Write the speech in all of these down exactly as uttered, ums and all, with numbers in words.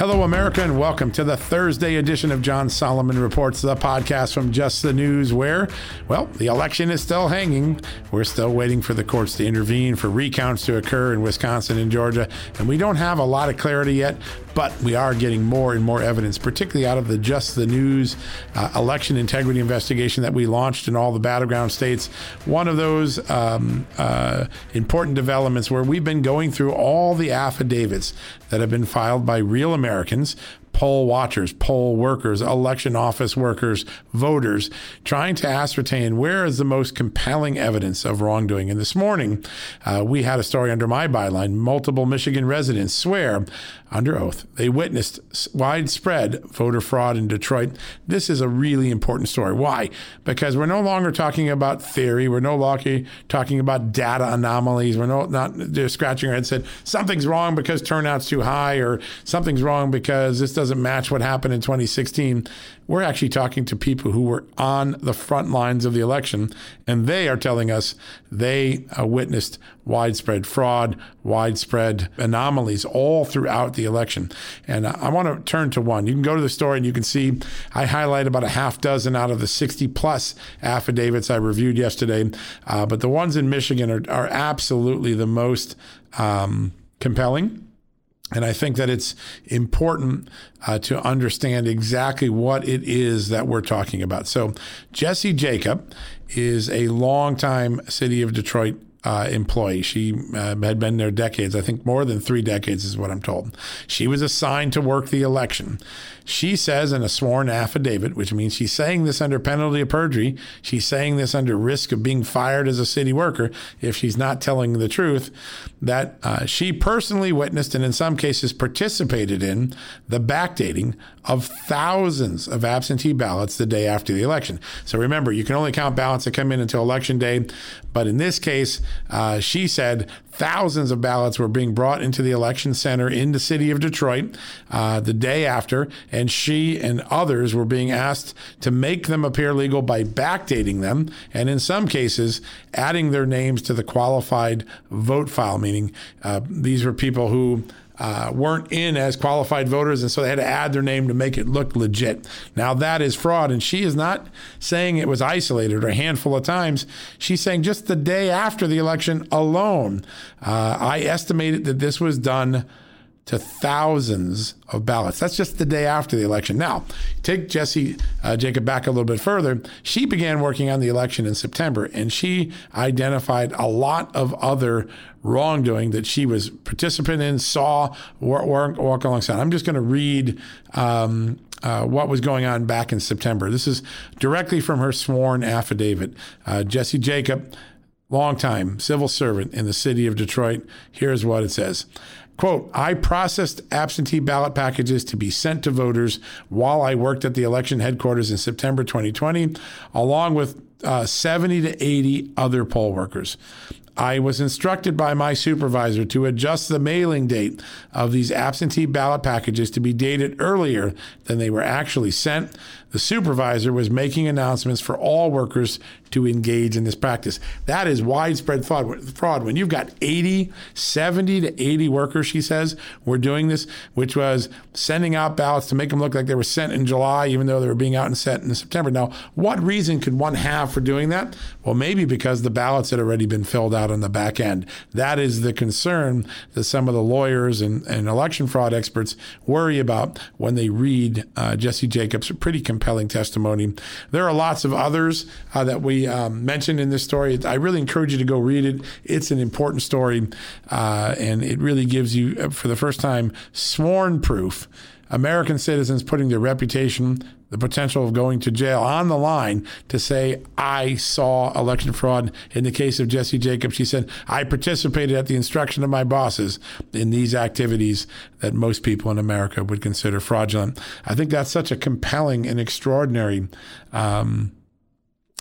Hello, America, and welcome to the Thursday edition of John Solomon Reports, the podcast from Just the News, where, well, the election is still hanging. We're still waiting for the courts to intervene, for recounts to occur in Wisconsin and Georgia, and we don't have a lot of clarity yet, but we are getting more and more evidence, particularly out of the Just the News uh, election integrity investigation that we launched in all the battleground states. One of those um, uh, important developments where we've been going through all the affidavits that have been filed by real Americans, poll watchers, poll workers, election office workers, voters, trying to ascertain where is the most compelling evidence of wrongdoing. And this morning, uh, we had a story under my byline. Multiple Michigan residents swear under oath they witnessed widespread voter fraud in Detroit. This is a really important story. Why? Because we're no longer talking about theory. We're no longer talking about data anomalies. We're no, not just scratching our head and said something's wrong because turnout's too high, or something's wrong because this doesn't match what happened in twenty sixteen. We're actually talking to people who were on the front lines of the election, and they are telling us they uh, witnessed widespread fraud, widespread anomalies all throughout the election. And I want to turn to one. You can go to the story and you can see I highlight about a half dozen out of the sixty plus affidavits I reviewed yesterday. Uh, but the ones in Michigan are, are absolutely the most um, compelling. And I think that it's important uh, to understand exactly what it is that we're talking about. So Jessie Jacob is a longtime City of Detroit Uh, employee. She uh, had been there decades. I think more than three decades is what I'm told. She was assigned to work the election. She says in a sworn affidavit, which means she's saying this under penalty of perjury. She's saying this under risk of being fired as a city worker if she's not telling the truth, that uh, she personally witnessed and in some cases participated in the backdating of thousands of absentee ballots the day after the election. So remember, you can only count ballots that come in until election day. But in this case, uh, she said thousands of ballots were being brought into the election center in the city of Detroit uh, the day after, and she and others were being asked to make them appear legal by backdating them, and in some cases, adding their names to the qualified vote file, meaning uh, these were people who Uh, weren't in as qualified voters, and so they had to add their name to make it look legit. Now, that is fraud, and she is not saying it was isolated or a handful of times. She's saying just the day after the election alone, uh, I estimated that this was done to thousands of ballots. That's just the day after the election. Now, take Jessie uh, Jacob back a little bit further. She began working on the election in September, and she identified a lot of other wrongdoing that she was participant in, saw, walk, walk alongside. I'm just going to read um, uh, what was going on back in September. This is directly from her sworn affidavit. Uh, Jessie Jacob, longtime civil servant in the city of Detroit. Here's what it says. Quote, I processed absentee ballot packages to be sent to voters while I worked at the election headquarters in September twenty twenty, along with uh, seventy to eighty other poll workers. I was instructed by my supervisor to adjust the mailing date of these absentee ballot packages to be dated earlier than they were actually sent. The supervisor was making announcements for all workers to engage in this practice. That is widespread fraud. When you've got eighty, seventy to eighty workers, she says, were doing this, which was sending out ballots to make them look like they were sent in July, even though they were being out and sent in September. Now, what reason could one have for doing that? Well, maybe because the ballots had already been filled out on the back end. That is the concern that some of the lawyers and, and election fraud experts worry about when they read uh, Jessie Jacobs' pretty compelling testimony. There are lots of others uh, that we um, mentioned in this story. I really encourage you to go read it. It's an important story, uh, and it really gives you, for the first time, sworn proof. American citizens putting their reputation, the potential of going to jail on the line to say, I saw election fraud. In the case of Jessie Jacobs, she said, I participated at the instruction of my bosses in these activities that most people in America would consider fraudulent. I think that's such a compelling and extraordinary um,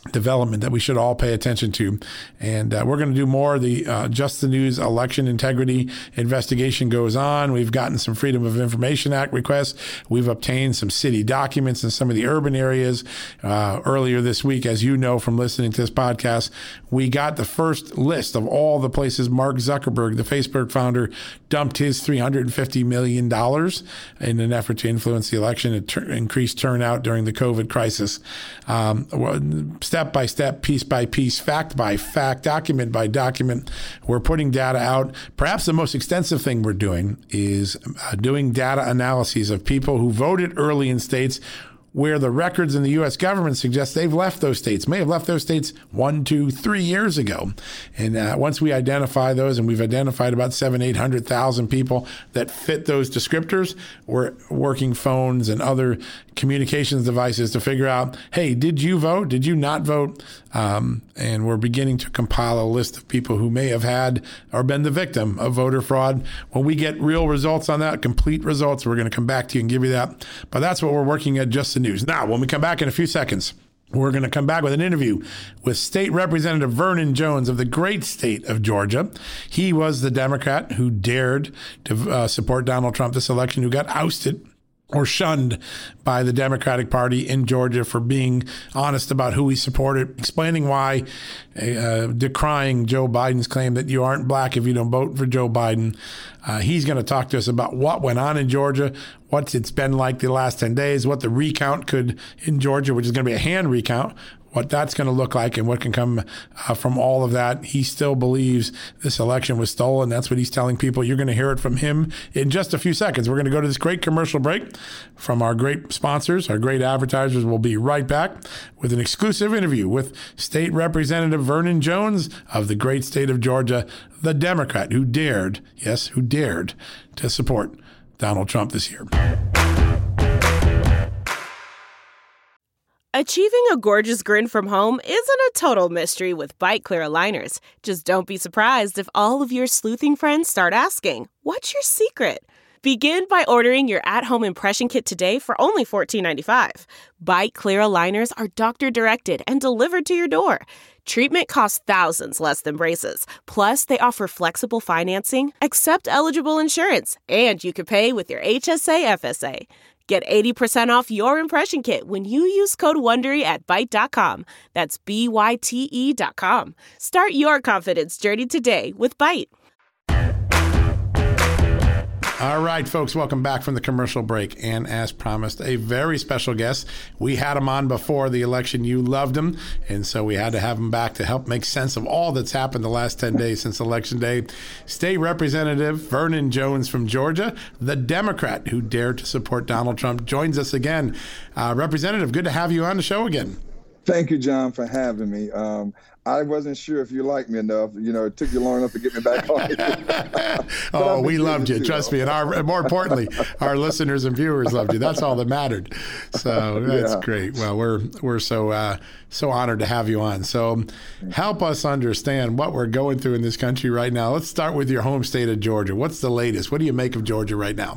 development that we should all pay attention to. And uh, we're going to do more. The uh, Just the News election integrity investigation goes on. We've gotten some Freedom of Information Act requests. We've obtained some city documents in some of the urban areas. Uh, earlier this week, as you know from listening to this podcast, we got the first list of all the places Mark Zuckerberg, the Facebook founder, dumped his three hundred fifty million dollars in an effort to influence the election and ter- increase turnout during the COVID crisis. Um, well, Step by step, piece by piece, fact by fact, document by document, we're putting data out. Perhaps the most extensive thing we're doing is uh, doing data analyses of people who voted early in states where the records in the U S government suggest they've left those states, may have left those states one, two, three years ago. And uh, once we identify those, and we've identified about seven, eight hundred thousand people that fit those descriptors, we're working phones and other communications devices to figure out, hey, did you vote? Did you not vote? Um, and we're beginning to compile a list of people who may have had or been the victim of voter fraud. When we get real results on that, complete results, we're going to come back to you and give you that. But that's what we're working at Just the News. Now, when we come back in a few seconds, we're going to come back with an interview with State Representative Vernon Jones of the great state of Georgia. He was the Democrat who dared to uh, support Donald Trump this election, who got ousted or shunned by the Democratic Party in Georgia for being honest about who he supported, explaining why, uh, decrying Joe Biden's claim that you aren't black if you don't vote for Joe Biden. Uh, he's going to talk to us about what went on in Georgia, what it's been like the last ten days, what the recount could in Georgia, which is going to be a hand recount, what that's going to look like and what can come uh, from all of that. He still believes this election was stolen. That's what he's telling people. You're going to hear it from him in just a few seconds. We're going to go to this great commercial break from our great sponsors, our great advertisers. We'll be right back with an exclusive interview with State Representative Vernon Jones of the great state of Georgia, the Democrat who dared, yes, who dared to support Donald Trump this year. Achieving a gorgeous grin from home isn't a total mystery with Byte Clear aligners. Just don't be surprised if all of your sleuthing friends start asking, "What's your secret?" Begin by ordering your at-home impression kit today for only fourteen ninety-five. Byte Clear aligners are doctor-directed and delivered to your door. Treatment costs thousands less than braces. Plus, they offer flexible financing, accept eligible insurance, and you can pay with your H S A F S A. Get eighty percent off your impression kit when you use code WONDERY at Byte dot com. That's B Y T E dot com. Start your confidence journey today with Byte. All right, folks, welcome back from the commercial break. And as promised, a very special guest. We had him on before the election. You loved him. And so we had to have him back to help make sense of all that's happened the last ten days since Election Day. State Representative Vernon Jones from Georgia, the Democrat who dared to support Donald Trump, joins us again. Uh, Representative, good to have you on the show again. Thank you, John, for having me. Um, I wasn't sure if you liked me enough. You know, it took you long enough to get me back on. Oh, we loved you. Trust me. And our, more importantly, our listeners and viewers loved you. That's all that mattered. So that's yeah. great. Well, we're we're so uh, so honored to have you on. So help us understand what we're going through in this country right now. Let's start with your home state of Georgia. What's the latest? What do you make of Georgia right now?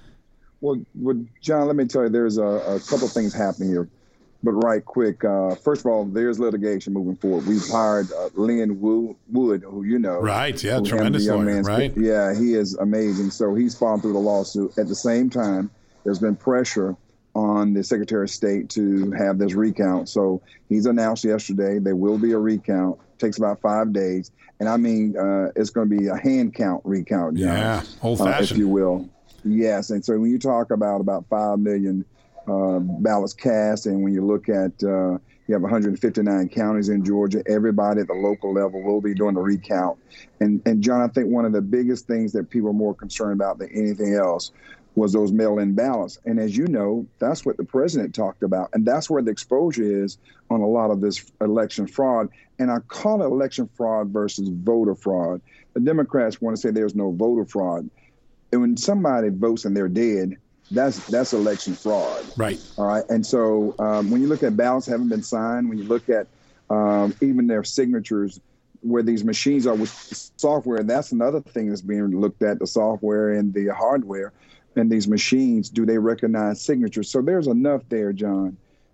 Well, well John, let me tell you, there's a, a couple things happening here. But right quick, uh, first of all, there's litigation moving forward. We've hired uh, Lynn Wood, who you know. Right, yeah, tremendous lawyer, right? Yeah, he is amazing. So he's followed through the lawsuit. At the same time, there's been pressure on the Secretary of State to have this recount. So he's announced yesterday there will be a recount. It takes about five days. And I mean, uh, it's going to be a hand count recount. Yeah, old-fashioned. Uh, if you will. Yes, and so when you talk about about five million Uh, ballots cast, and when you look at, uh, you have one hundred fifty-nine counties in Georgia, everybody at the local level will be doing the recount. And, and John, I think one of the biggest things that people are more concerned about than anything else was those mail-in ballots. And as you know, that's what the president talked about. And that's where the exposure is on a lot of this election fraud. And I call it election fraud versus voter fraud. The Democrats want to say there's no voter fraud. And when somebody votes and they're dead, That's that's election fraud. Right. All right. And so um, when you look at ballots haven't been signed, when you look at um, even their signatures, where these machines are with software, that's another thing that's being looked at, the software and the hardware. And these machines, do they recognize signatures? So there's enough there, John,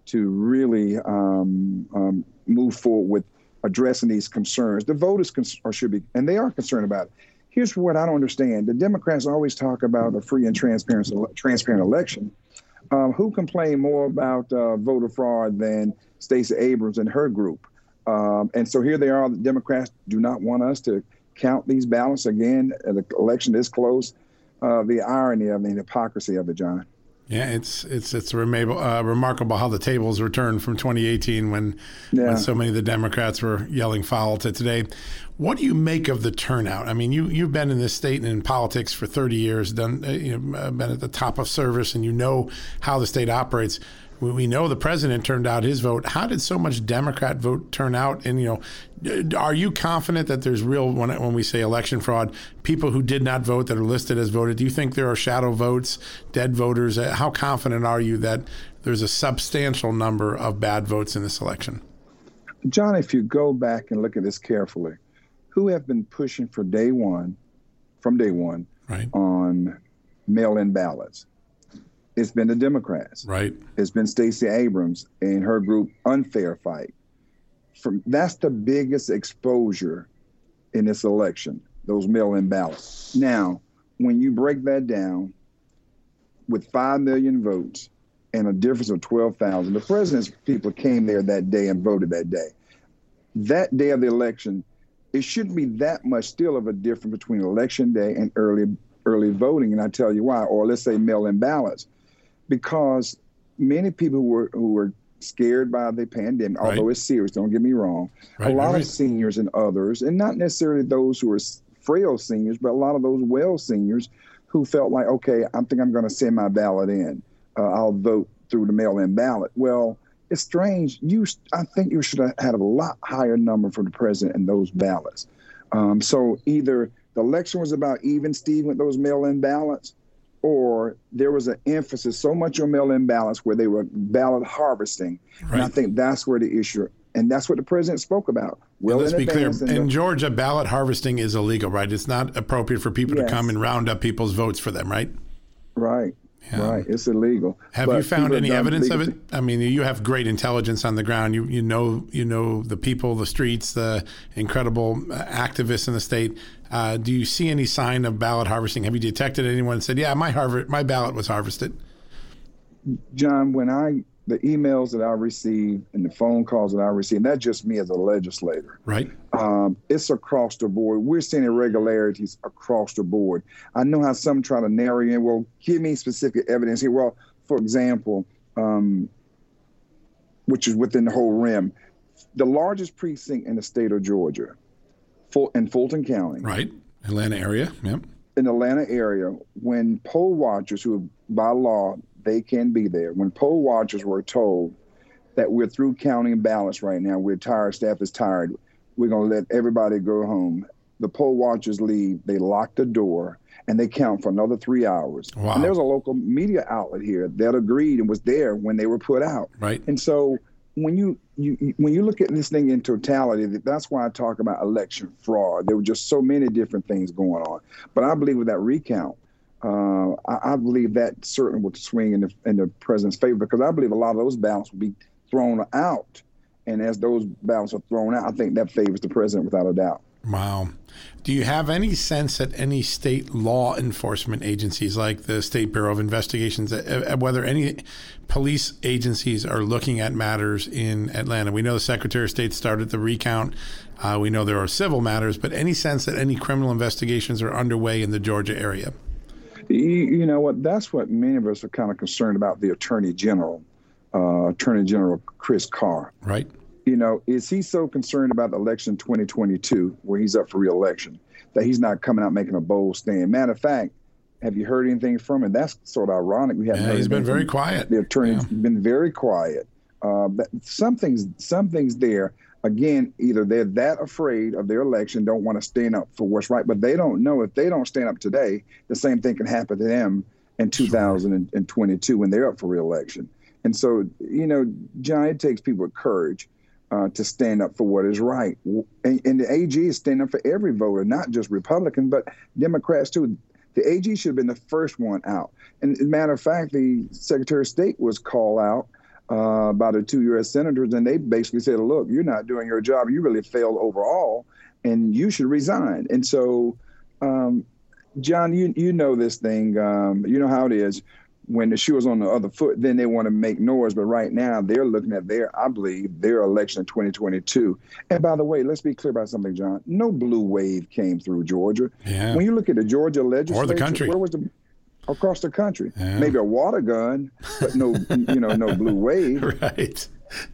to really um, um, move forward with addressing these concerns. The voters cons- or should be, and they are concerned about it. Here's what I don't understand. The Democrats always talk about a free and transparent, transparent election. Um, who complained more about uh, voter fraud than Stacey Abrams and her group? Um, and so here they are. The Democrats do not want us to count these ballots again. The election is close. Uh, the irony of the hypocrisy of it, John. Yeah, it's it's it's remarkable, uh, remarkable how the tables returned from twenty eighteen when, yeah. when so many of the Democrats were yelling foul to today. What do you make of the turnout? I mean, you you've been in this state and in politics for thirty years, done you know, been at the top of service, and you know how the state operates. We know the president turned out his vote. How did so much Democrat vote turn out? And, you know, are you confident that there's real, when, when we say election fraud, people who did not vote that are listed as voted? Do you think there are shadow votes, dead voters? How confident are you that there's a substantial number of bad votes in this election? John, if you go back and look at this carefully, who have been pushing for day one, from day one, right, on mail-in ballots? It's been the Democrats. Right. It's been Stacey Abrams and her group, Unfair Fight. From, that's the biggest exposure in this election, those mail-in ballots. Now, when you break that down with five million votes and a difference of twelve thousand, the president's people came there that day and voted that day. That day of the election, it shouldn't be that much still of a difference between election day and early early voting. And I tell you why, or let's say mail-in ballots. Because many people who were who were scared by the pandemic, right, although it's serious, don't get me wrong, right, a lot right. of seniors and others, and not necessarily those who are frail seniors, but a lot of those well seniors who felt like, okay, I think I'm going to send my ballot in. Uh, I'll vote through the mail-in ballot. Well, it's strange. You, I think you should have had a lot higher number for the president in those ballots. Um, so either the election was about even Steve with those mail-in ballots, or there was an emphasis so much on mail-in ballots where they were ballot harvesting. Right. And I think that's where the issue, and that's what the president spoke about. Well, let's be clear. In, in the, Georgia, ballot harvesting is illegal, right? It's not appropriate for people yes. to come and round up people's votes for them, right? Right. Yeah. Right. It's illegal. Have but you found any evidence of it? I mean, you have great intelligence on the ground. You you know you know the people, the streets, the incredible activists in the state. Uh, do you see any sign of ballot harvesting? Have you detected anyone that said, yeah, my Harvard, my ballot was harvested? John, when I, the emails that I received and the phone calls that I received, that's just me as a legislator. Right. Um, it's across the board. We're seeing irregularities across the board. I know how some try to narrow in, well, give me specific evidence here. Well, for example, um, which is within the whole rim, the largest precinct in the state of Georgia, in Fulton County. Right. Atlanta area. Yep. In the Atlanta area, when poll watchers who by law, they can be there. When poll watchers were told that we're through counting ballots right now, we're tired, staff is tired, we're going to let everybody go home. The poll watchers leave, they lock the door, and they count for another three hours. Wow. And there was a local media outlet here that agreed and was there when they were put out. Right. And so when you, you when you look at this thing in totality, that's why I talk about election fraud. There were just so many different things going on. But I believe with that recount, uh, I, I believe that certainly would swing in the, in the president's favor, because I believe a lot of those ballots will be thrown out. And as those ballots are thrown out, I think that favors the president without a doubt. Wow. Do you have any sense that any state law enforcement agencies like the State Bureau of Investigations, whether any police agencies are looking at matters in Atlanta? We know the Secretary of State started the recount. Uh, we know there are civil matters, but any sense that any criminal investigations are underway in the Georgia area? You, you know what? That's what many of us are kind of concerned about, the Attorney General, uh, Attorney General Chris Carr. Right. You know, is he so concerned about the election twenty twenty-two, where he's up for re-election, that he's not coming out making a bold stand? Matter of fact, have you heard anything from him? That's sort of ironic. We haven't yeah, heard he's been very from quiet. The attorney's yeah. been very quiet. Uh, but something's something's there. Again, either they're that afraid of their election, don't want to stand up for what's right, but they don't know if they don't stand up today, the same thing can happen to them in two thousand twenty-two when they're up for re-election. And so, you know, John, it takes people with courage Uh, to stand up for what is right. And, and the A G is standing up for every voter, not just Republicans, but Democrats too. The A G should have been the first one out. And as a matter of fact, the Secretary of State was called out uh, by the two U S senators, and they basically said, look, you're not doing your job. You really failed overall, and you should resign. And so, um, John, you you know this thing. Um, you know how it is. When the shoe is on the other foot, then they want to make noise. But right now, they're looking at their, I believe, their election in twenty twenty-two. And by the way, let's be clear about something, John. No blue wave came through Georgia. Yeah. When you look at the Georgia legislature, or the country, where was the across the country? Yeah. Maybe a water gun, but no, you know, no blue wave. Right.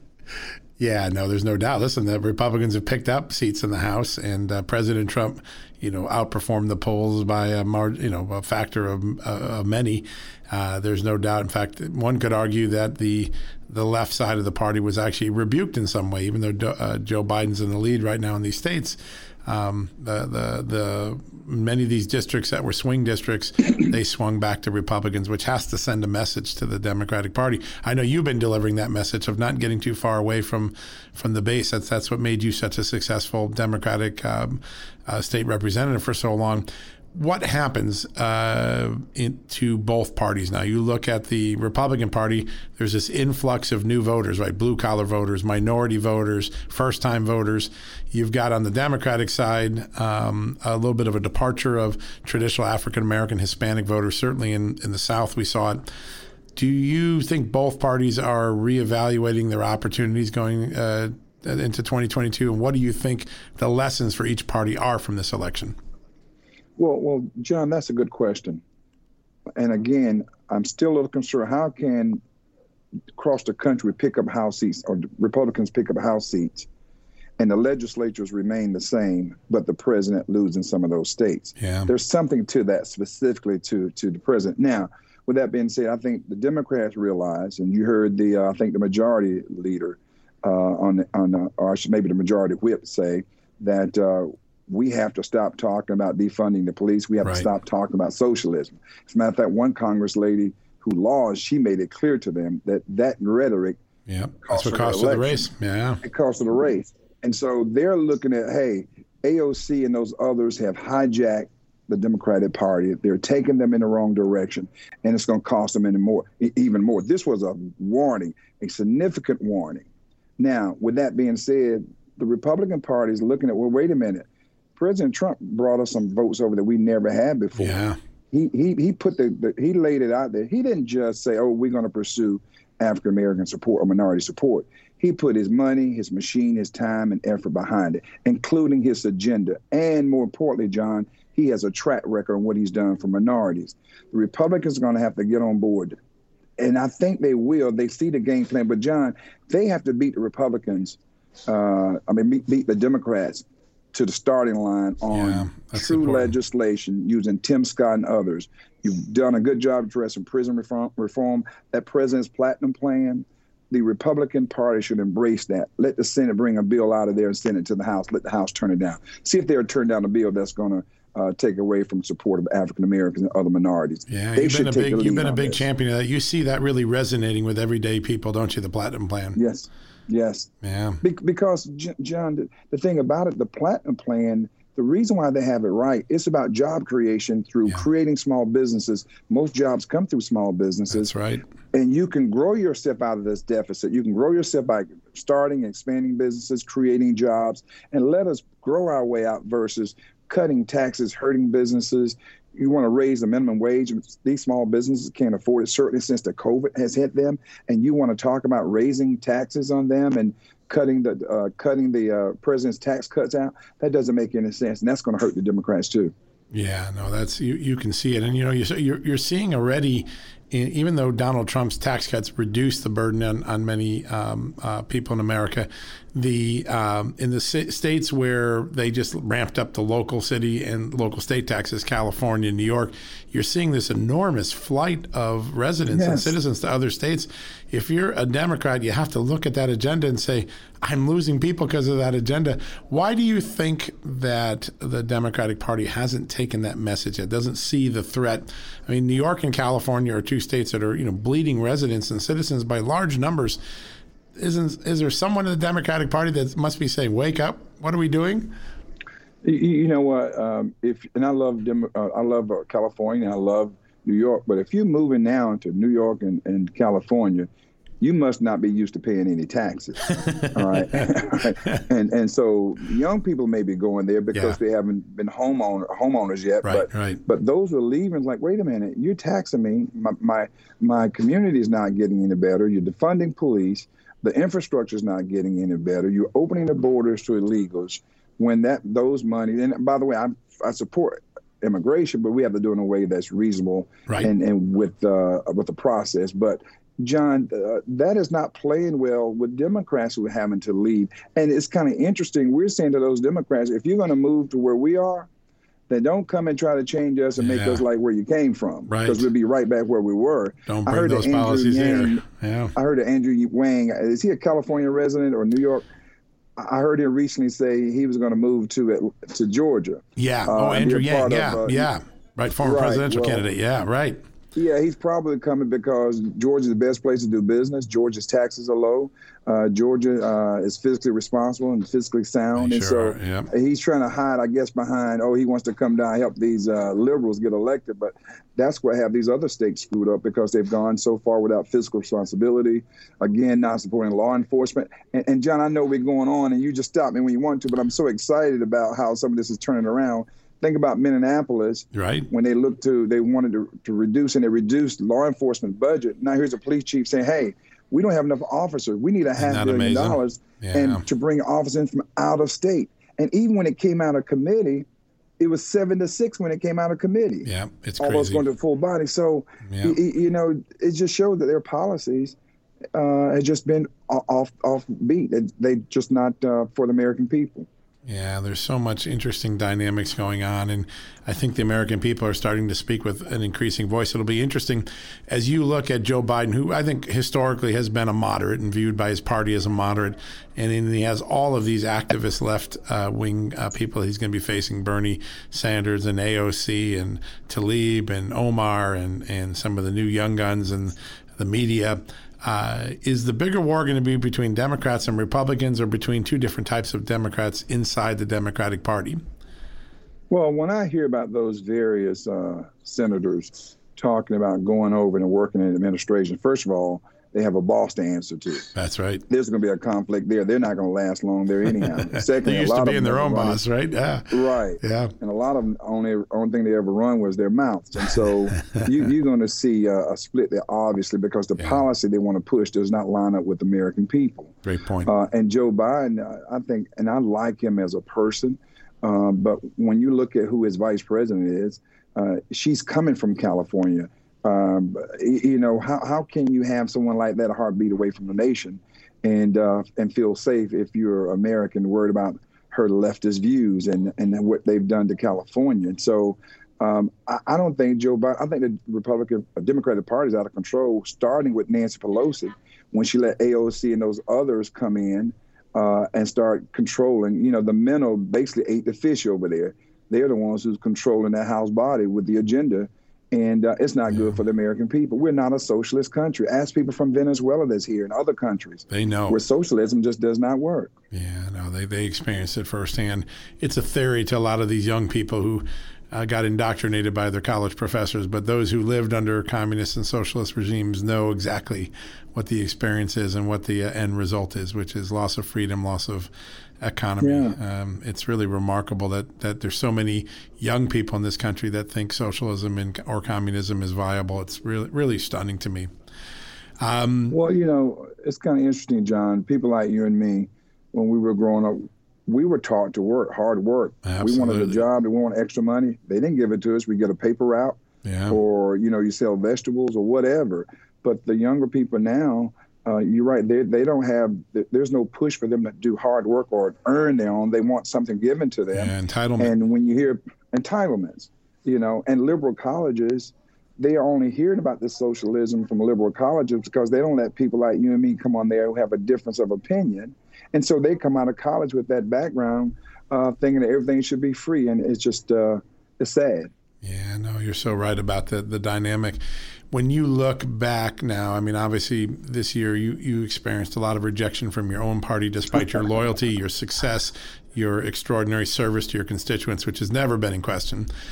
Yeah, no, there's no doubt. Listen, the Republicans have picked up seats in the House, and uh, President Trump, you know, outperformed the polls by a mar- you know a factor of, uh, of many. Uh, there's no doubt. In fact, one could argue that the the left side of the party was actually rebuked in some way, even though uh, Joe Biden's in the lead right now in these states. Um, the, the the many of these districts that were swing districts, they swung back to Republicans, which has to send a message to the Democratic Party. I know you've been delivering that message of not getting too far away from from the base. That's that's what made you such a successful Democratic um, uh, state representative for so long. What happens uh, in, to both parties now? You look at the Republican Party, there's this influx of new voters, right? Blue-collar voters, minority voters, first-time voters. You've got on the Democratic side um, a little bit of a departure of traditional African-American, Hispanic voters. Certainly in, in the South we saw it. Do you think both parties are reevaluating their opportunities going uh, into twenty twenty-two? And what do you think the lessons for each party are from this election? Well, well, John, that's a good question. And again, I'm still a little concerned. How can across the country pick up House seats, or Republicans pick up House seats, and the legislatures remain the same, but the president losing some of those states? Yeah. There's something to that specifically to to the president. Now, with that being said, I think the Democrats realize, and you heard the uh, I think the majority leader uh, on the, on the, or maybe the majority whip say that. Uh, We have to stop talking about defunding the police. We have right. to stop talking about socialism. As a matter of fact, one Congress lady who lost, she made it clear to them that that rhetoric yeah, that's what cost of the race. Yeah, it cost of the race. And so they're looking at, hey, A O C and those others have hijacked the Democratic Party. They're taking them in the wrong direction, and it's going to cost them any more, even more. This was a warning, a significant warning. Now, with that being said, the Republican Party is looking at, well, wait a minute. President Trump brought us some votes over that we never had before. Yeah. He he he put the, the he laid it out there. He didn't just say, "Oh, we're going to pursue African American support or minority support." He put his money, his machine, his time, and effort behind it, including his agenda. And more importantly, John, he has a track record on what he's done for minorities. The Republicans are going to have to get on board, and I think they will. They see the game plan, but John, they have to beat the Republicans. Uh, I mean, beat, beat the Democrats to the starting line on yeah, true important. legislation using Tim Scott and others. You've done a good job addressing prison reform, reform. That president's platinum plan, the Republican Party should embrace that. Let the Senate bring a bill out of there and send it to the House. Let the House turn it down. See if they'll turn down a bill that's going to uh, take away from support of African Americans and other minorities. Yeah, they you've should been a take big, the you've lead been a on big this. champion of that. You see that really resonating with everyday people, don't you? The platinum plan. Yes. Yes. Yeah. Be- because, John, the, the thing about it, the platinum plan, the reason why they have it right, it's about job creation through yeah. creating small businesses. Most jobs come through small businesses. That's right. And you can grow yourself out of this deficit. You can grow yourself by starting and expanding businesses, creating jobs, and let us grow our way out versus cutting taxes, hurting businesses. You want to raise the minimum wage. These small businesses can't afford it, certainly since the COVID has hit them. And you want to talk about raising taxes on them and cutting the uh, cutting the uh, president's tax cuts out. That doesn't make any sense, and that's going to hurt the Democrats too. Yeah, no, that's you. You can see it, and you know you're you're, you're seeing already. Even though Donald Trump's tax cuts reduced the burden on, on many um, uh, people in America, the um, in the states where they just ramped up the local city and local state taxes, California, New York, you're seeing this enormous flight of residents yes. and citizens to other states. If you're a Democrat, you have to look at that agenda and say, I'm losing people because of that agenda. Why do you think that the Democratic Party hasn't taken that message? It doesn't see the threat. I mean, New York and California are two states that are, you know, bleeding residents and citizens by large numbers. Isn't is there someone in the Democratic Party that must be saying, "Wake up! What are we doing?" You, you know what? Um, if and I love Dem- uh, I love uh, California. I love New York. But if you're moving now into New York and, and California, you must not be used to paying any taxes. All right. and and so young people may be going there because yeah. they haven't been homeowner homeowners yet. Right, but right. but those are leaving like, wait a minute, you're taxing me. My my, my community is not getting any better. You're defunding police. The infrastructure is not getting any better. You're opening the borders to illegals. When that those money, and by the way, I I support immigration, but we have to do it in a way that's reasonable right. and and with uh, with the process. But John, uh, that is not playing well with Democrats who are having to leave. And it's kind of interesting. We're saying to those Democrats, if you're going to move to where we are, then don't come and try to change us and yeah. make us like where you came from. Right. Because we'll be right back where we were. Don't bring those policies Yang, here. Yeah. I heard of Andrew Wang. Is he a California resident or New York? I heard him recently say he was going to move to to Georgia. Yeah. Uh, oh, Andrew Yang. Yeah. Of, uh, yeah. Right. Former right. presidential well, candidate. Yeah. Right. Yeah, he's probably coming because Georgia's the best place to do business. Georgia's taxes are low. Uh, Georgia uh, is fiscally responsible and fiscally sound. They and sure so are, yeah. he's trying to hide, I guess, behind, oh, he wants to come down and help these uh, liberals get elected. But that's what have these other states screwed up because they've gone so far without fiscal responsibility. Again, not supporting law enforcement. And, and John, I know we're going on, and you just stop me when you want to, but I'm so excited about how some of this is turning around. Think about Minneapolis, right? When they looked to, they wanted to, to reduce and they reduced law enforcement budget. Now here's a police chief saying, "Hey, we don't have enough officers. We need a half billion amazing? dollars yeah. and to bring officers in from out of state." And even when it came out of committee, it was seven to six when it came out of committee. Yeah, it's almost crazy. going to full body. So yeah. you, you know, it just showed that their policies uh, had just been off off beat. They just not uh, for the American people. Yeah, there's so much interesting dynamics going on, and I think the American people are starting to speak with an increasing voice. It'll be interesting as you look at Joe Biden, who I think historically has been a moderate and viewed by his party as a moderate, and then he has all of these activist left-wing uh, uh, people he's going to be facing, Bernie Sanders and A O C and Tlaib and Omar and, and some of the new young guns and the media. Uh, is the bigger war going to be between Democrats and Republicans or between two different types of Democrats inside the Democratic Party? Well, when I hear about those various uh, senators talking about going over and working in administration, first of all, they have a boss to answer to. That's right. There's going to be a conflict there. They're not going to last long there anyhow. Secondly, they used a lot to be of in their own running, boss, right? Yeah. Right. Yeah. And a lot of them, only only thing they ever run was their mouths. And so you, you're going to see a, a split there, obviously, because the yeah. policy they want to push does not line up with the American people. Great point. Uh, and Joe Biden, I think, and I like him as a person, um, but when you look at who his vice president is, uh, she's coming from California. Um, you know, how, how can you have someone like that a heartbeat away from the nation and uh, and feel safe if you're American, worried about her leftist views and, and what they've done to California? And so um, I, I don't think Joe Biden, I think the Republican, uh, Democratic Party is out of control, starting with Nancy Pelosi when she let A O C and those others come in uh, and start controlling. You know, the men are basically ate the fish over there. They're the ones who's controlling that House body with the agenda. And uh, it's not good for the American people. We're not a socialist country. Ask people from Venezuela that's here and other countries. They know. Where socialism just does not work. Yeah, no, they, they experienced it firsthand. It's a theory to a lot of these young people who uh, got indoctrinated by their college professors, but those who lived under communist and socialist regimes know exactly what the experience is and what the uh, end result is, which is loss of freedom, loss of economy. Yeah. Um, it's really remarkable that, that there's so many young people in this country that think socialism and, or communism is viable. It's really, really stunning to me. Um, well, you know, it's kind of interesting, John. People like you and me, when we were growing up, we were taught to work, hard work. Absolutely. We wanted a job. We wanted extra money. They didn't give it to us. We get a paper route yeah. or, you know, you sell vegetables or whatever. But the younger people now, Uh, you're right. They they don't have. There's no push for them to do hard work or earn their own. They want something given to them. Yeah, entitlement. And when you hear entitlements, you know, and liberal colleges, they are only hearing about this socialism from liberal colleges because they don't let people like you and me come on there who have a difference of opinion, and so they come out of college with that background, uh, thinking that everything should be free, and it's just uh, it's sad. Yeah, no, you're so right about the the dynamic. When you look back now, I mean, obviously this year you, you experienced a lot of rejection from your own party despite your loyalty, your success, your extraordinary service to your constituents, which has never been in question.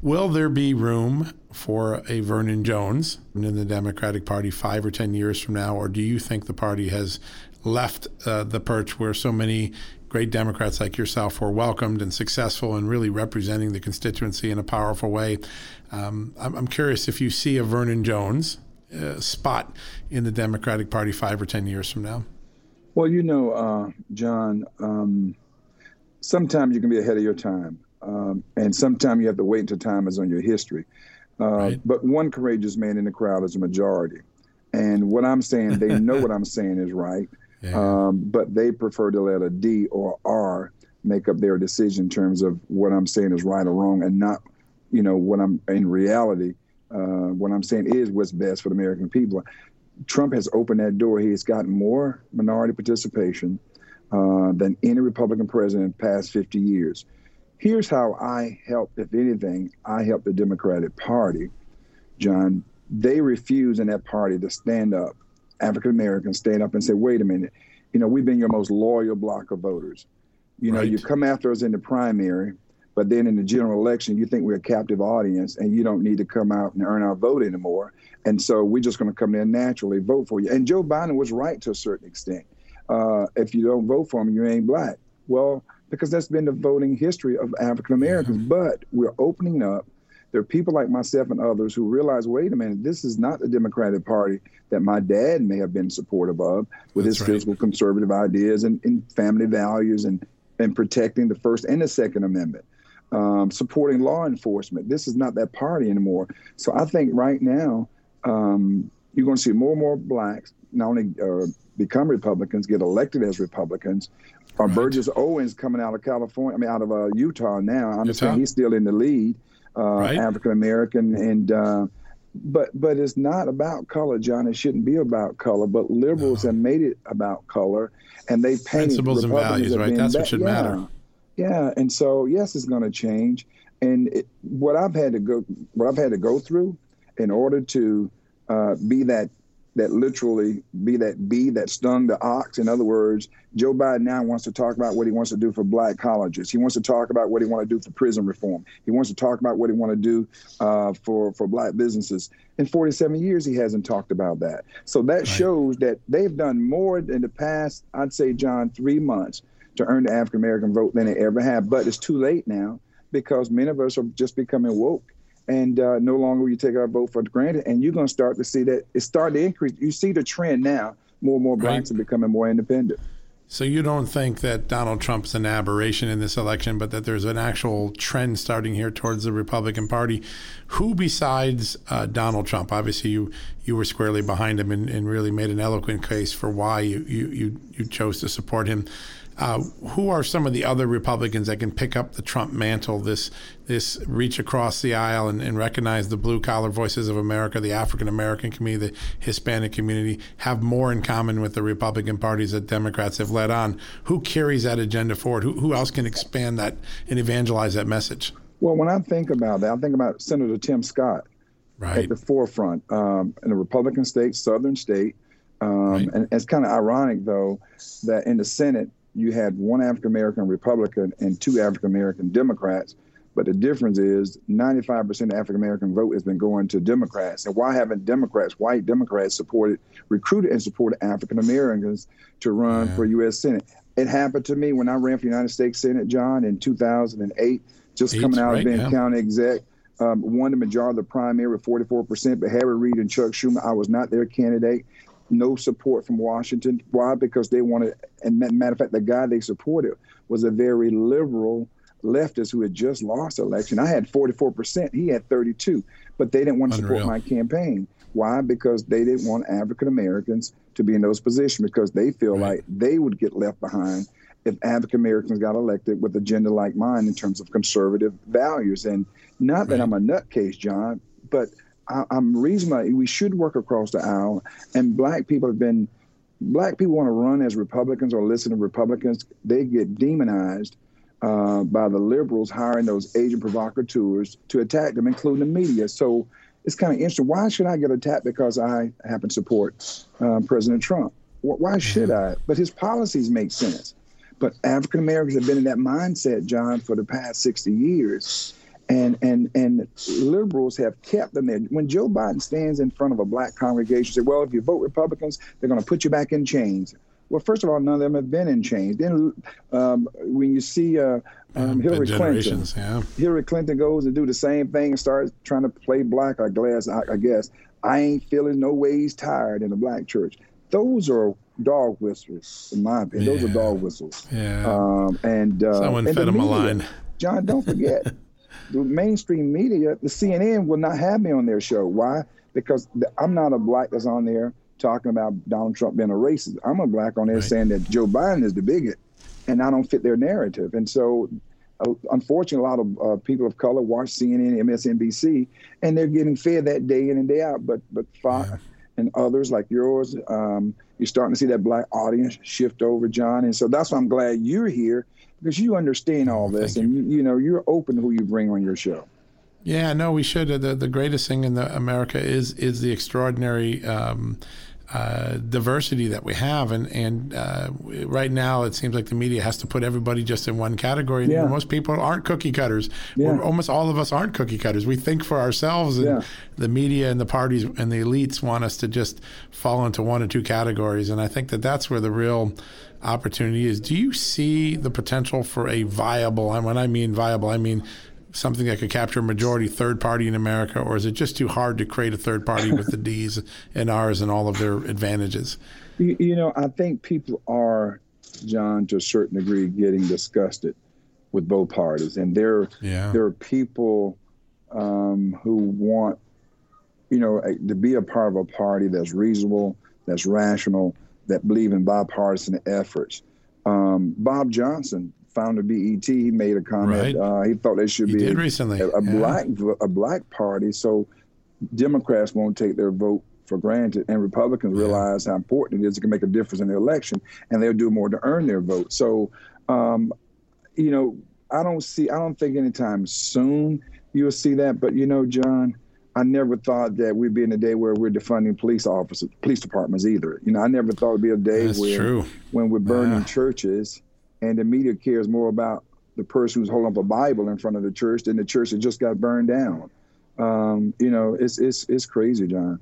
Will there be room for a Vernon Jones in the Democratic Party five or ten years from now, or do you think the party has left uh, the perch where so many great Democrats like yourself were welcomed and successful in really representing the constituency in a powerful way? Um, I'm, I'm curious if you see a Vernon Jones uh, spot in the Democratic Party five or ten years from now. Well, you know, uh, John, um, sometimes you can be ahead of your time, um, and sometimes you have to wait until time is on your history. Uh, right. But one courageous man in the crowd is a majority. And what I'm saying, they know what I'm saying is right, yeah. um, but they prefer to let a D or R make up their decision in terms of what I'm saying is right or wrong, and not, you know, what I'm in reality, uh, what I'm saying is what's best for the American people. Trump has opened that door. He has gotten more minority participation uh, than any Republican president in the past fifty years. Here's how I helped, if anything, I helped the Democratic Party, John. They refuse in that party to stand up, African Americans stand up and say, wait a minute, you know, we've been your most loyal block of voters. You know, right. You come after us in the primary, but then in the general election, you think we're a captive audience and you don't need to come out and earn our vote anymore. And so we're just going to come in and naturally vote for you. And Joe Biden was right to a certain extent. Uh, if you don't vote for him, you ain't black. Well, because that's been the voting history of African Americans. Mm-hmm. But we're opening up. There are people like myself and others who realize, wait a minute, this is not the Democratic Party that my dad may have been supportive of with that's his right. fiscal conservative ideas and, and family values and, and protecting the First and the Second Amendment. Um, supporting law enforcement. This is not that party anymore. So I think right now um, you're going to see more and more blacks not only uh, become Republicans, get elected as Republicans. Or right. Burgess Owens coming out of California, I mean, out of uh, Utah now. I understand Utah? He's still in the lead, uh, right. African American, and uh, but but it's not about color, John. It shouldn't be about color. But liberals no. have made it about color, and they painted principles and values, right? That's what should yeah. matter. Yeah, and so yes, it's going to change. And it, what I've had to go, what I've had to go through, in order to uh, be that, that literally be that bee that stung the ox. In other words, Joe Biden now wants to talk about what he wants to do for black colleges. He wants to talk about what he wants to do for prison reform. He wants to talk about what he wants to do uh, for for black businesses. In forty-seven years, he hasn't talked about that. So that right. shows that they've done more in the past, I'd say, John, three months. To earn the African-American vote than they ever have. But it's too late now because many of us are just becoming woke, and uh, no longer will you take our vote for granted. And you're going to start to see that it's starting to increase. You see the trend now. More and more blacks right. are becoming more independent. So you don't think that Donald Trump's an aberration in this election, but that there's an actual trend starting here towards the Republican Party? Who besides uh, Donald Trump, obviously you you were squarely behind him and, and really made an eloquent case for why you, you, you, you chose to support him. Uh, who are some of the other Republicans that can pick up the Trump mantle, this this reach across the aisle and, and recognize the blue-collar voices of America, the African-American community, the Hispanic community, have more in common with the Republican parties that Democrats have led on? Who carries that agenda forward? Who, who else can expand that and evangelize that message? Well, when I think about that, I think about Senator Tim Scott right. at the forefront um, in a Republican state, southern state. Um, right. And it's kind of ironic, though, that in the Senate, you had one African-American Republican and two African-American Democrats. But the difference is ninety-five percent of African-American vote has been going to Democrats. And why haven't Democrats, white Democrats, supported, recruited and supported African-Americans to run yeah. for U S Senate? It happened to me when I ran for United States Senate, John, in two thousand eight, just Eight, coming out right, of being yeah. county exec. Um, won the majority of the primary with forty-four percent, but Harry Reid and Chuck Schumer, I was not their candidate. No support from Washington. Why? Because they wanted, and matter of fact, the guy they supported was a very liberal leftist who had just lost the election. I had forty-four percent. He had thirty-two, but they didn't want to Unreal. support my campaign. Why? Because they didn't want African Americans to be in those positions because they feel right. like they would get left behind if African Americans got elected with agenda like mine in terms of conservative values. And not right. that I'm a nutcase, John, but I, I'm reasonably, we should work across the aisle. And black people have been, black people want to run as Republicans or listen to Republicans. They get demonized uh, by the liberals hiring those agent provocateurs to attack them, including the media. So it's kind of interesting. Why should I get attacked because I happen to support uh, President Trump? Why should I? But his policies make sense. But African Americans have been in that mindset, John, for the past sixty years. And and and liberals have kept them there. When Joe Biden stands in front of a black congregation and says, well, if you vote Republicans, they're going to put you back in chains. Well, first of all, none of them have been in chains. Then um, when you see uh, um, Hillary Clinton, yeah. Hillary Clinton goes and do the same thing and starts trying to play black, I guess, I, I guess, I ain't feeling no ways tired in the black church. Those are dog whistles, in my opinion. Yeah. Those are dog whistles. Yeah. Um, and uh, Someone and fed the them a media, line. John, don't forget, the mainstream media, the C N N will not have me on their show. Why? Because the, I'm not a black that's on there talking about Donald Trump being a racist. I'm a black on there Right. saying that Joe Biden is the bigot, and I don't fit their narrative. And so, uh, unfortunately, a lot of uh, people of color watch C N N, M S N B C, and they're getting fed that day in and day out. But but Fox Yeah. and others like yours, um, you're starting to see that black audience shift over, John. And so that's why I'm glad you're here, because you understand all this, Thank and you. you know you're open to who you bring on your show. Yeah, no, we should. The the greatest thing in the America is is the extraordinary um, uh, diversity that we have, and and uh, right now it seems like the media has to put everybody just in one category. And Yeah. most people aren't cookie cutters. Yeah. We're, almost all of us aren't cookie cutters. We think for ourselves, and Yeah. the media and the parties and the elites want us to just fall into one or two categories. And I think that that's where the real opportunity is. Do you see the potential for a viable? And when I mean viable, I mean something that could capture a majority third party in America, or is it just too hard to create a third party with the D's and R's and all of their advantages? You, you know, I think people are, John, to a certain degree, getting disgusted with both parties, and there, Yeah. there are people um, who want, you know, to be a part of a party that's reasonable, that's rational, that believe in bipartisan efforts. Um, Bob Johnson, founder of B E T, he made a comment. Right. Uh, he thought there should He be did a, recently. a, a Yeah. black a black party, so Democrats won't take their vote for granted, and Republicans Yeah. realize how important it is. It can make a difference in the election, and they'll do more to earn their vote. So, um, you know, I don't see, I don't think anytime soon you'll see that. But you know, John, I never thought that we'd be in a day where we're defunding police officers, police departments either. You know, I never thought it'd be a day That's where true. when we're burning Yeah. churches, and the media cares more about the person who's holding up a Bible in front of the church than the church that just got burned down. Um, you know, it's it's it's crazy, John.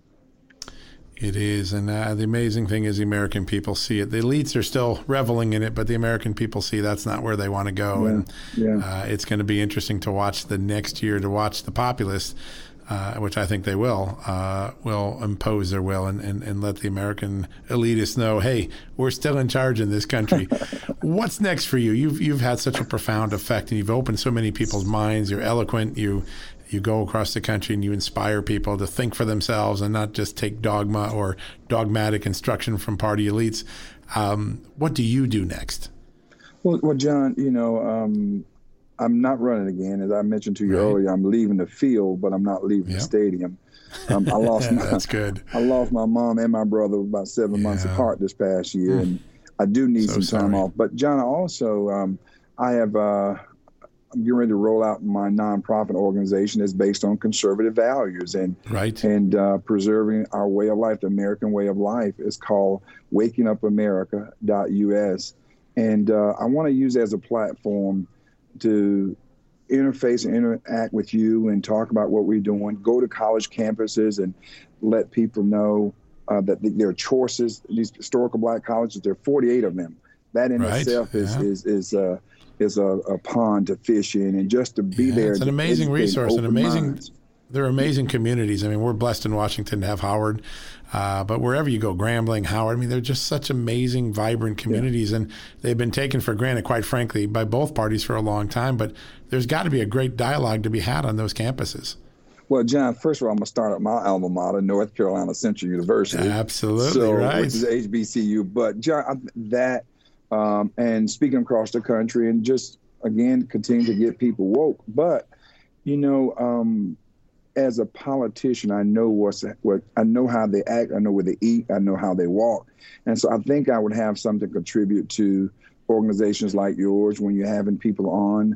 It is, and uh, the amazing thing is the American people see it. The elites are still reveling in it, but the American people see that's not where they want to go. Yeah, And yeah. Uh, it's going to be interesting to watch the next year, to watch the populists, uh, which I think they will, uh, will impose their will and, and, and let the American elitists know, hey, we're still in charge in this country. What's next for you? You've you've had such a profound effect, and you've opened so many people's minds. You're eloquent. You you go across the country and you inspire people to think for themselves and not just take dogma or dogmatic instruction from party elites. Um, what do you do next? Well, well, John, you know, um, I'm not running again. As I mentioned to you Right. earlier, I'm leaving the field, but I'm not leaving Yep. the stadium. Um, I lost my That's good. I lost my mom and my brother about seven months Yeah. apart this past year, and I do need So some time sorry. off. But John, I also um, I have uh, I'm getting ready to roll out my nonprofit organization that's based on conservative values and Right. and uh, preserving our way of life, the American way of life. It's called waking up america dot U S, and uh, I want to use it as a platform to interface and interact with you and talk about what we're doing. Go to college campuses and let people know uh, that th- there are choices. These historical black colleges, there are forty-eight of them. That in Right, itself is yeah. is is uh, is a, a pond to fish in, and just to be Yeah, there. it's an to amazing educate, resource, an open amazing. minds. They're amazing communities. I mean, we're blessed in Washington to have Howard, uh, but wherever you go, Grambling, Howard, I mean, they're just such amazing, vibrant communities, and they've been taken for granted, quite frankly, by both parties for a long time. But there's got to be a great dialogue to be had on those campuses. Well, John, first of all, I'm going to start at my alma mater, North Carolina Central University. Absolutely, so, right. Which is H B C U. But, John, I- that um, and speaking across the country and just, again, continue to get people woke. But, you know, um, as a politician, I know what's what I know how they act. I know where they eat. I know how they walk. And so I think I would have something to contribute to organizations like yours when you're having people on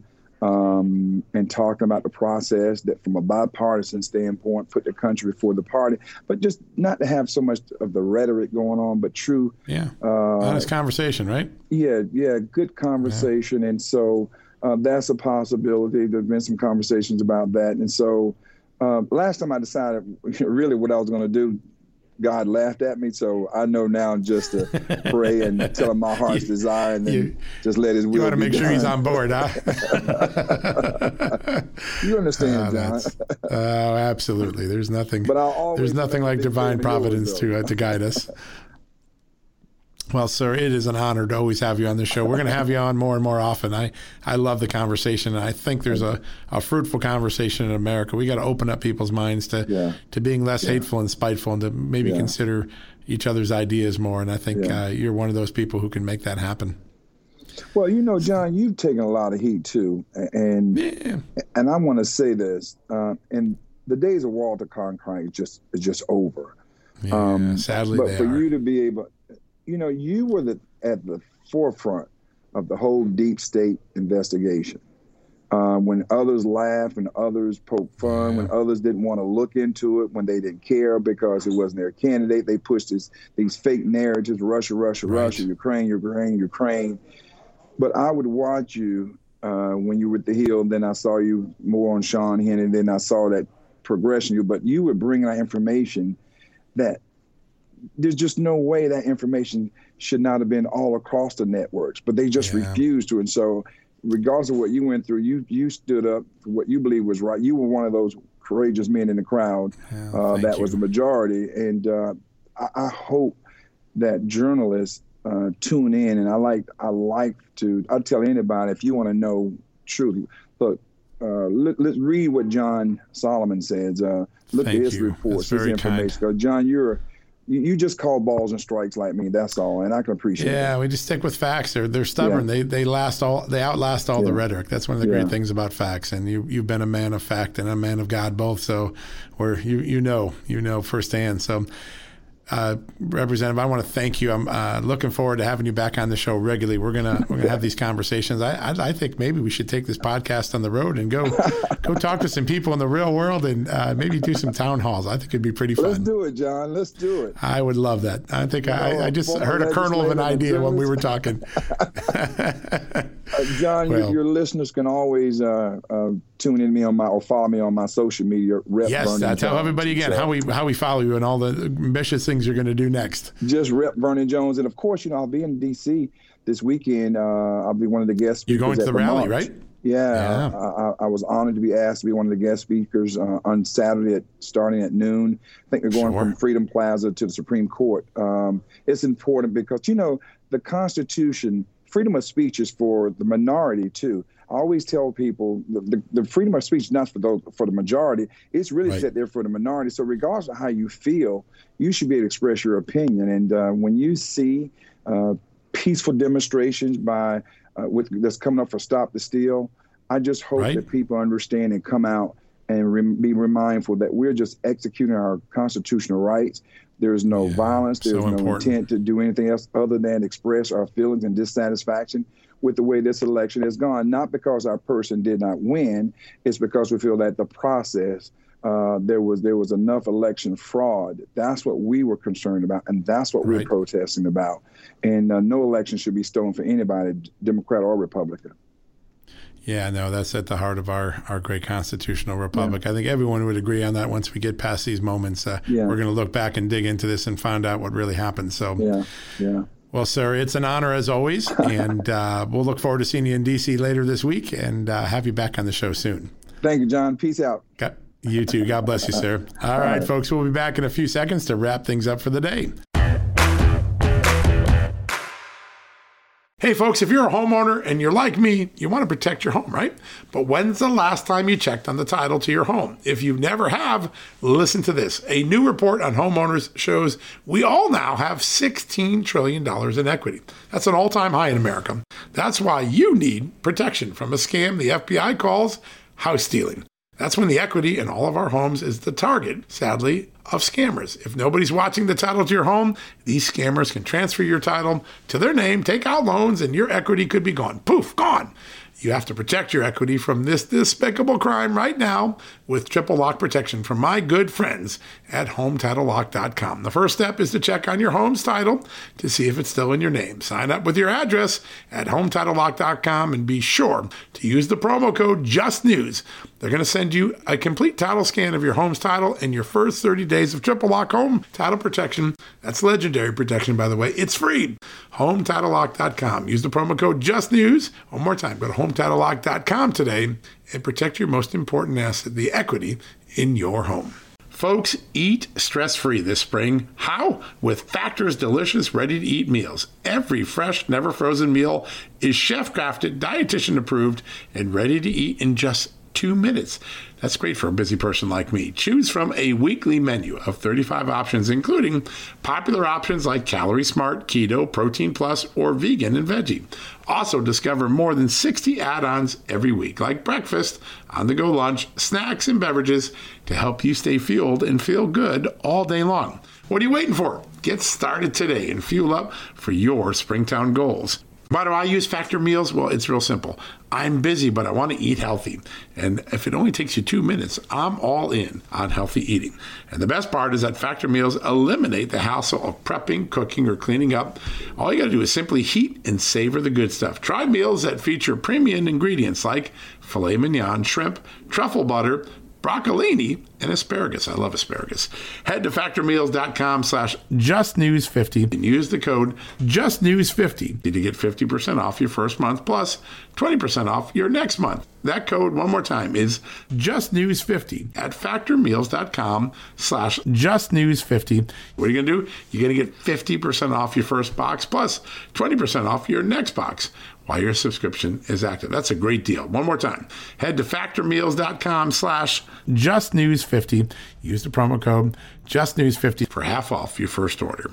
um, and talking about the process that from a bipartisan standpoint, put the country before the party, but just not to have so much of the rhetoric going on, but true. Yeah, Uh, honest conversation, right? yeah, yeah, good conversation. And so uh, that's a possibility. There's been some conversations about that. And so uh, last time I decided really what I was going to do, God laughed at me. So I know now just to pray and tell him my heart's you, desire and then you, just let his will be done. You want to make sure he's on board, huh? You understand, oh, John. Oh, absolutely. There's nothing, but I'll there's nothing like divine providence to, uh, to guide us. Well, sir, it is an honor to always have you on the show. We're going to have you on more and more often. I, I love the conversation, and I think there's a, a fruitful conversation in America. We got to open up people's minds to yeah. to being less yeah. hateful and spiteful, and to maybe yeah. consider each other's ideas more. And I think yeah. uh, you're one of those people who can make that happen. Well, you know, John, you've taken a lot of heat too, and yeah. and I want to say this: uh, and the days of Walter Cronkite is just is just over. Yeah, um, sadly, but they for are. you to be able. You know, you were the, at the forefront of the whole deep state investigation. Um, when others laughed, when others poked fun, yeah. when others didn't want to look into it, when they didn't care because it wasn't their candidate, they pushed this, these fake narratives, Russia, Russia, right. Russia, Ukraine, Ukraine, Ukraine. But I would watch you uh, when you were at the Hill, then I saw you more on Sean Hannity, then I saw that progression. But you would bring out information that there's just no way that information should not have been all across the networks, but they just yeah. refused to. And so regardless of what you went through, you you stood up for what you believe was right. You were one of those courageous men in the crowd yeah, uh, that you. was the majority. And uh, I, I hope that journalists uh, tune in. And I like I like to, I tell anybody, if you want to know truth, look, uh, let, let's read what John Solomon says. Uh, look Thank at his you. reports, That's his information. Because John, you're You, you just call balls and strikes like me. That's all, and I can appreciate yeah, it. Yeah, we just stick with facts. They're they're stubborn. Yeah. They they last all. They outlast all yeah. the rhetoric. That's one of the yeah. great things about facts. And you you've been a man of fact and a man of God both. So, where you you know you know firsthand. So. Uh, Representative, I want to thank you. I'm uh, looking forward to having you back on the show regularly. We're gonna we're gonna have these conversations. I, I I think maybe we should take this podcast on the road and go go talk to some people in the real world and uh, maybe do some town halls. I think it'd be pretty fun. Let's do it, John. Let's do it. I would love that. I think you I, know, I just heard a kernel of an idea when we were talking. uh, John, well, your, your listeners can always uh, uh, tune in me on my or follow me on my social media. Rep yes, Vernon uh, tell Jones. everybody again so, how we how we follow you and all the ambitious things you're going to do next. Just Rep Vernon Jones, and of course, you know I'll be in D C this weekend. Uh, I'll be one of the guest speakers. You're going to the rally, right? Yeah, yeah. I, I was honored to be asked to be one of the guest speakers uh, on Saturday at starting at noon. I think they're going sure. from Freedom Plaza to the Supreme Court. Um, it's important because you know the Constitution, freedom of speech is for the minority too. I always tell people the, the, the freedom of speech is not for those for the majority. It's really right. set there for the minority. So regardless of how you feel, you should be able to express your opinion. And uh, when you see uh, peaceful demonstrations by uh, with that's coming up for Stop the Steal, I just hope right. that people understand and come out and re- be mindful that we're just executing our constitutional rights. There's no yeah, violence. There's so no important. intent to do anything else other than express our feelings and dissatisfaction with the way this election has gone, not because our person did not win. It's because we feel that the process, uh, there was there was enough election fraud. That's what we were concerned about, and that's what right. we're protesting about. And uh, no election should be stolen for anybody, Democrat or Republican. Yeah, no, that's at the heart of our, our great constitutional republic. Yeah. I think everyone would agree on that once we get past these moments. Uh, yeah. We're going to look back and dig into this and find out what really happened. So, yeah, yeah. Well, sir, it's an honor as always, and uh, we'll look forward to seeing you in D C later this week and uh, have you back on the show soon. Thank you, John. Peace out. Got, you too. God bless you, sir. All, All right, right, folks, we'll be back in a few seconds to wrap things up for the day. Hey, folks, if you're a homeowner and you're like me, you want to protect your home, right? But when's the last time you checked on the title to your home? If you never have, listen to this. A new report on homeowners shows we all now have sixteen trillion dollars in equity. That's an all-time high in America. That's why you need protection from a scam the F B I calls house stealing. That's when the equity in all of our homes is the target, sadly, of scammers. If nobody's watching the title to your home, these scammers can transfer your title to their name, take out loans, and your equity could be gone. Poof, gone. You have to protect your equity from this despicable crime right now with triple lock protection from my good friends at home title lock dot com. The first step is to check on your home's title to see if it's still in your name. Sign up with your address at home title lock dot com and be sure to use the promo code JUSTNEWS. They're going to send you a complete title scan of your home's title and your first thirty days of triple lock home title protection. That's legendary protection, by the way. It's free. home title lock dot com. Use the promo code JUSTNEWS. One more time, go to home title lock dot com today and protect your most important asset, the equity in your home. Folks, eat stress-free this spring. How? With Factor's delicious, ready-to-eat meals. Every fresh, never-frozen meal is chef-crafted, dietitian-approved, and ready to eat in just two minutes. That's great for a busy person like me. Choose from a weekly menu of thirty-five options, including popular options like Calorie Smart, Keto, Protein Plus, or Vegan and Veggie. Also discover more than sixty add-ons every week, like breakfast, on-the-go lunch, snacks, and beverages to help you stay fueled and feel good all day long. What are you waiting for? Get started today and fuel up for your Springtown goals. Why do I use Factor meals? Well, it's real simple. I'm busy, but I want to eat healthy. And if it only takes you two minutes, I'm all in on healthy eating. And the best part is that Factor meals eliminate the hassle of prepping, cooking, or cleaning up. All you got to do is simply heat and savor the good stuff. Try meals that feature premium ingredients like filet mignon, shrimp, truffle butter, broccolini, and asparagus. I love asparagus. Head to factor meals dot com slash just news fifty and use the code just news fifty to get fifty percent off your first month plus twenty percent off your next month. That code, one more time, is just news fifty at factor meals dot com slash just news fifty. What are you going to do? You're going to get fifty percent off your first box plus twenty percent off your next box while your subscription is active. That's a great deal. One more time. Head to factor meals dot com slash just news fifty. Use the promo code just news fifty for half off your first order.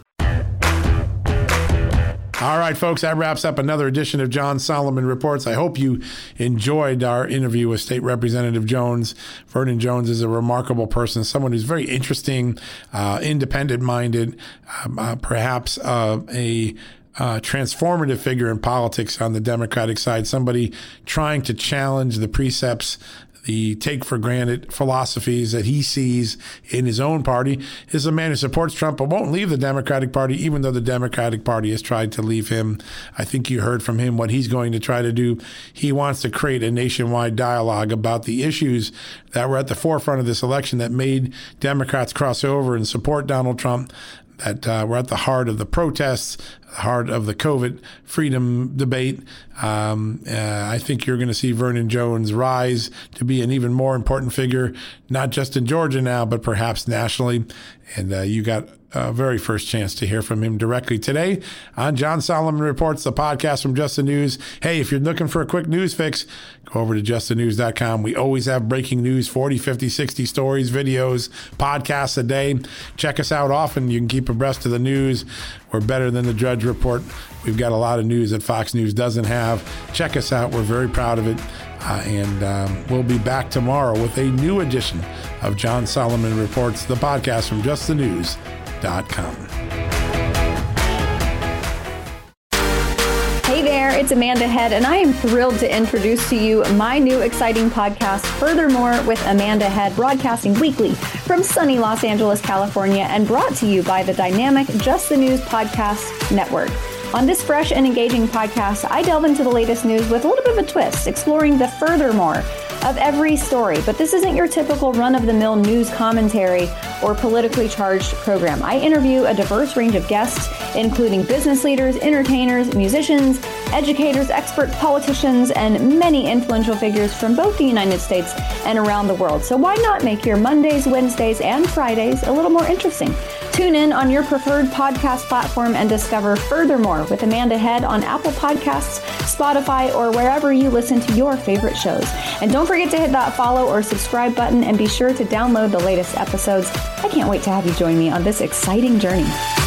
All right, folks, that wraps up another edition of John Solomon Reports. I hope you enjoyed our interview with State Representative Jones. Vernon Jones is a remarkable person, someone who's very interesting, uh, independent-minded, um, uh, perhaps uh, a Uh, transformative figure in politics on the Democratic side, somebody trying to challenge the precepts, the take-for-granted philosophies that he sees in his own party. Is a man who supports Trump but won't leave the Democratic Party, even though the Democratic Party has tried to leave him. I think you heard from him what he's going to try to do. He wants to create a nationwide dialogue about the issues that were at the forefront of this election that made Democrats cross over and support Donald Trump, that uh, were at the heart of the protests, the heart of the COVID freedom debate. Um, uh, I think you're going to see Vernon Jones rise to be an even more important figure, not just in Georgia now, but perhaps nationally. And uh, you got a very first chance to hear from him directly today on John Solomon Reports, the podcast from Just the News. Hey, if you're looking for a quick news fix, go over to just the news dot com. We always have breaking news, forty, fifty, sixty stories, videos, podcasts a day. Check us out often. You can keep abreast of the news. We're better than the Drudge Report. We've got a lot of news that Fox News doesn't have. Check us out. We're very proud of it. Uh, and um, we'll be back tomorrow with a new edition of John Solomon Reports, the podcast from just the news dot com. Hey there, it's Amanda Head, and I am thrilled to introduce to you my new exciting podcast, Furthermore with Amanda Head, broadcasting weekly from sunny Los Angeles, California, and brought to you by the dynamic Just the News Podcast Network. On this fresh and engaging podcast, I delve into the latest news with a little bit of a twist, exploring the furthermore of every story. But this isn't your typical run-of-the-mill news commentary or politically charged program. I interview a diverse range of guests, including business leaders, entertainers, musicians, educators, experts, politicians, and many influential figures from both the United States and around the world. So why not make your Mondays, Wednesdays, and Fridays a little more interesting? Tune in on your preferred podcast platform and discover Furthermore with Amanda Head on Apple Podcasts, Spotify, or wherever you listen to your favorite shows. And don't forget to hit that follow or subscribe button and be sure to download the latest episodes. I can't wait to have you join me on this exciting journey.